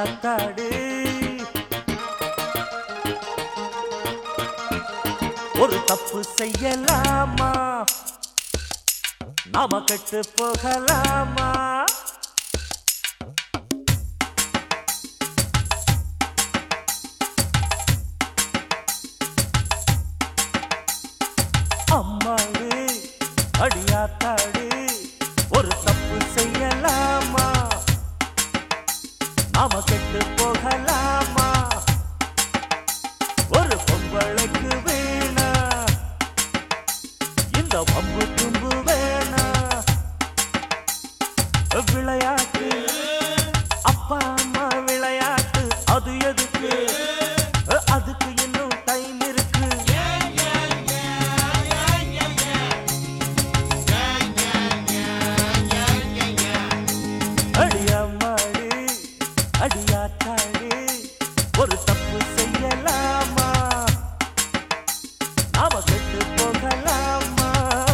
அடியாத்தாடு ஒரு தப்பு செய்யலாமா நாம கெட்டு போகலாமா அம்மாடு அடியாத்தாடு ஒரு தப்பு செய்யலாமா நாம கெட்டு போகலாமா ஒரு பொம்பளைக்கு வேணா இந்த வம்பு தும்பு வேணா விளையாட்டு அப்பா அம்மா விளையாட்டு அது எதுக்கு அதுக்கு இன்னும் டைம் இருக்கு அடியம்மாடு அடியாத்தாடு ஒரு தப்பு செய்யலாமா நாம கெட்டு போகலாமா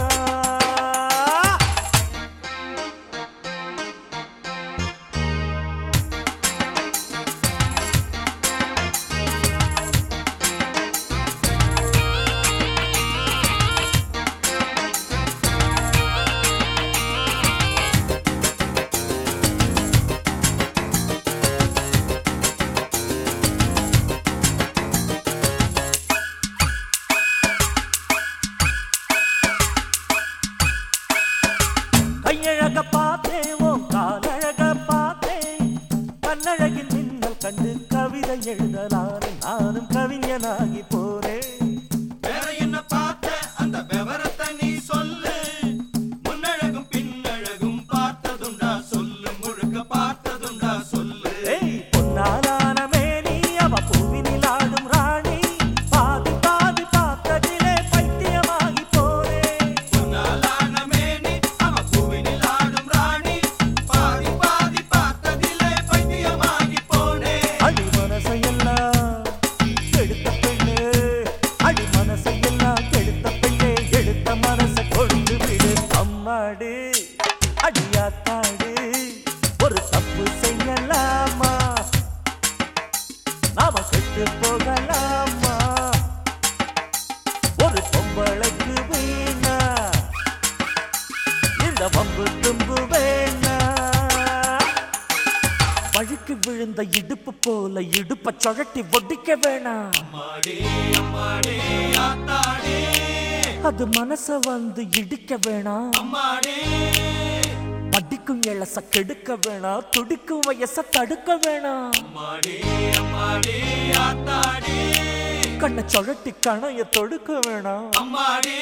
கையழக பார்த்தேன் உன் காலழக பார்த்தேன் கண்ணழகின் மின்னல் கண்டு கவிதை எழுதலானே நானும் கவிஞனாகி போறேன் வேற என்ன பார்த்த அந்த விவரத்தை நீ சொல்லு முன்னழகும் பின்னழகும் பார்த்ததுண்டா சொல்லு முழுக்க பார்த்ததுண்டா சொல்லு பொன்னாலான மேனி அவ பூவினில் ஆடும் ராணி பாதி பாதி பார்த்ததிலே பைத்தியமாகி போறேன் பொன்னாலான மேனி அவ பூவினில் ஆடும் ராணி பாதி பாதி பார்த்ததிலே பைத்தியமாகி போனே அடி மனசையெல்லாம் கெடுத்த பெண்ணே அடி மனசையெல்லாம் கெடுத்த பெண்ணே எடுத்த மனசை கொண்டு விடு அம்மாடு அடியாத்தாடு ஒரு தப்பு செய்யலாமா நாம கெட்டு போகலாமா ஒரு பொம்பளைக்கு வேணா இந்த வம்பு தும்பு வேணா வழுக்கு விழுந்த இடுப்பு போல இடுப்ப சுழட்டி ஒடிக்க வேணாம் அம்மாடே அம்மாடே ஆத்தாடே அது மனச வந்து இடிக்க வேணாம் அம்மாடே மடிக்கும் இளச கெடுக்க வேணாம் துடிக்கும் வயச தடுக்க வேணாம் அம்மாடே அம்மாடே ஆத்தாடே கண்ணை சுழட்டி கணைய தொடுக்க வேணாம் அம்மாடே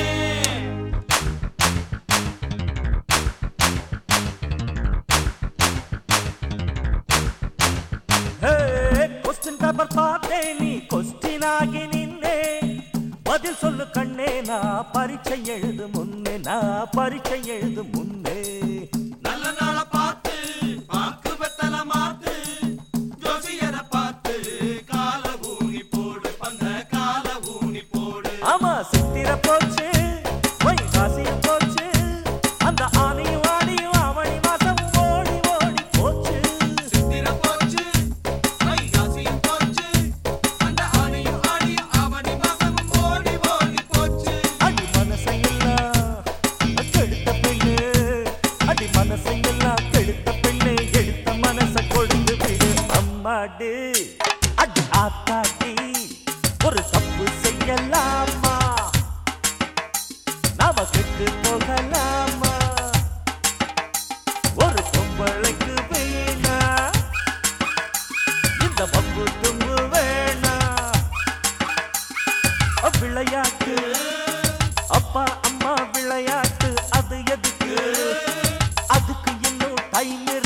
கொஸ்டின் பேப்பர் பார்த்தேன் நீ கொஸ்டின் ஆகி நின்னே பதில் சொல்லு கண்ணே நான் பரீட்சை எழுது முன்னே நான் பரீட்சை எழுது முன்னே நல்ல நாள பார்த்து பாக்கு வெத்தல மாத்து ஜோசியரை பார்த்து கால ஊனி போடு பந்த கால ஊனி போடு ஆமா சித்திர போச்சு வைகாசியும் போச்சு அந்த ஆனையும் ஆடியும் அவனி மாசம் ஓடி ஓடி போச்சு சித்திர போச்சு வைகாசியும் போச்சு அந்த ஆனையும் ஆடியும் அவனி மாசமும் ஓடி ஓடி போச்சு அடி மனசையெல்லாம் கெடுத்த பெண்ணு அடி மனசையெல்லாம் கெடுத்த பெண்ணு எடுத்த மனசை கொடுத்து விடு அம்மாடு அடி ஆத்தாடி ஒரு தப்பு செய்யலாமா நாம கெட்டு போகலாமா ஒரு பொம்பளைக்கு வேணா இந்த பம்பு தும்பு வேணா விளையாட்டு அப்பா அம்மா விளையாட்டு அது எதுக்கு அதுக்கு இன்னும் டைம்